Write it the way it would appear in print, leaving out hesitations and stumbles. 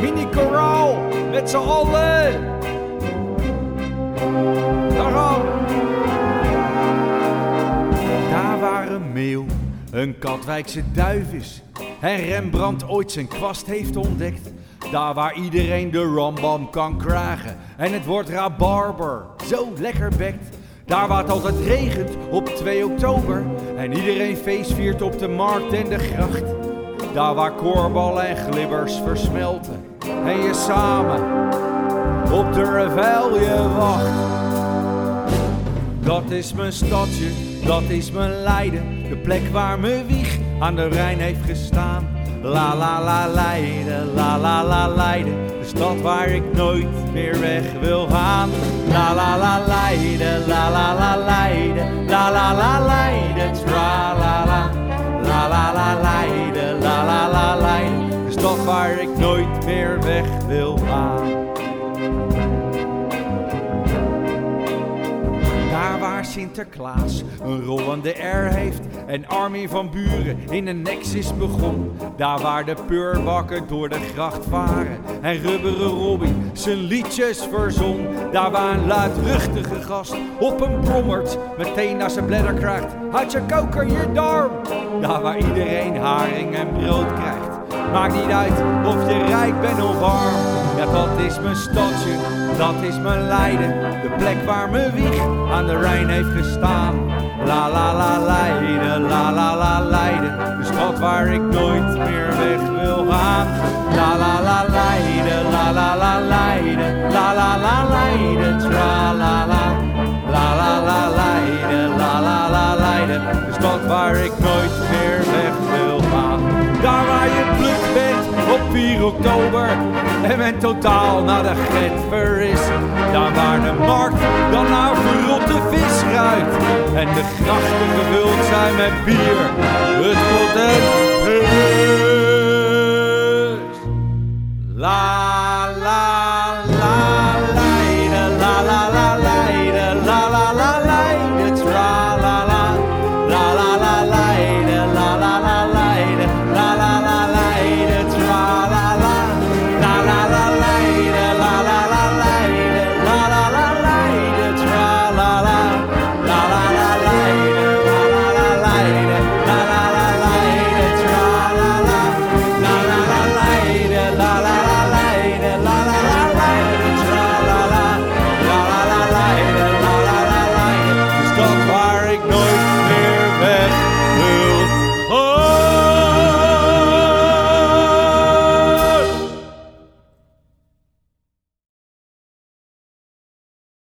mini-koraal, met z'n allen. Daar gaan we. Daar waar een meeuw, een Katwijkse duif is en Rembrandt ooit zijn kwast heeft ontdekt. Daar waar iedereen de rambam kan krijgen en het woord rabarber zo lekker bekt. Daar waar het altijd regent op 2 oktober en iedereen feest viert op de markt en de gracht. Daar waar koorballen en glibbers versmelten en je samen op de reveille wacht. Dat is mijn stadje, dat is mijn Leiden, de plek waar mijn wieg aan de Rijn heeft gestaan. La la la Leiden, la la la Leiden, de stad waar ik nooit meer weg wil gaan. La la la Leiden, la la la Leiden, la la la Leiden, tra la la. La la la Leiden, la la la Leiden, de stad waar ik nooit meer weg wil gaan. Daar waar Sinterklaas een rollende R heeft en Armin van Buren in een Nexus begon. Daar waar de peurbakken door de gracht varen en Rubberen Robbie zijn liedjes verzon. Daar waar een luidruchtige gast op een brommert meteen naar zijn bladder krijgt. Houd je koker je darm. Daar waar iedereen haring en brood krijgt. Maakt niet uit of je rijk bent of arm. Ja, dat is mijn stadje, dat is mijn Leiden, de plek waar mijn wieg aan de Rijn heeft gestaan. La la la Leiden, la la la Leiden, de stad waar ik nooit meer weg wil gaan. La la la Leiden, la la la Leiden, la la la Leiden, tra la la. La la la Leiden, la la la Leiden, de stad waar ik nooit meer weg wil gaan. Daar waar je blut bent op 4 oktober en men totaal naar de getver is. Daar waar de markt dan naar verrotte vis ruikt en de grachten gevuld zijn met bier. Het wordt een